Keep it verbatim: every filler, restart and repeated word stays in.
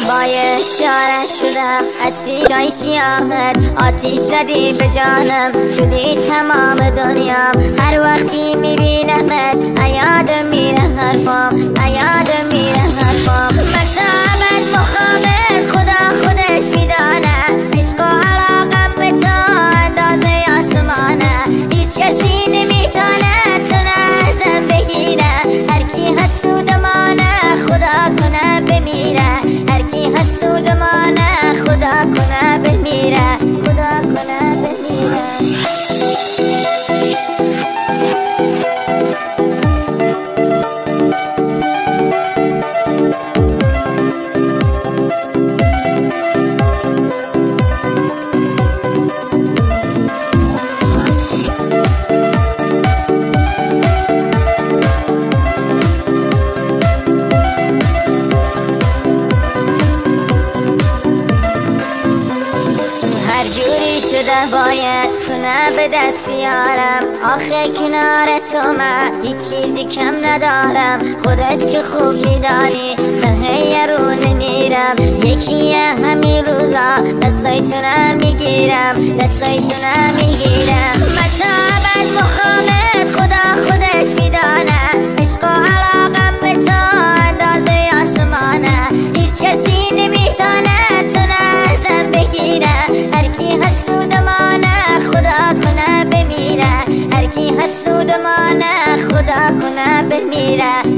با اشاره شدم اسی جای سیاهت آتیش زدی به جانم شدی تمام دنیام هر وقتی میبینمت یادم میره حرفام یادم میره حرفام مطابت مخابت خدا خودش میدانه عشق و علاقم به تو اندازه آسمانه هیچ کسی نمیتونه تو ازم بگیره هر کی حسودمانه خدا کنه بمیره هر کی حسودمانه خدا کنه بمیره خدا کنه بمیره باید تونه به دست بیارم آخه کنار تو من هیچ چیزی کم ندارم خودت که خوب میدانی من یه رو نمیرم یکیه همین روزا دستای تونه میگیرم دستای تونه میگیرم مطابت مخامت خدا خودش میدانه عشق و علاقم به تو اندازه آسمانه هیچ کسی نمیتونه تونه ازم بگیره هر کی حسودمانه خدا کنه بمیره هر کی حسودمانه خدا کنه بمیره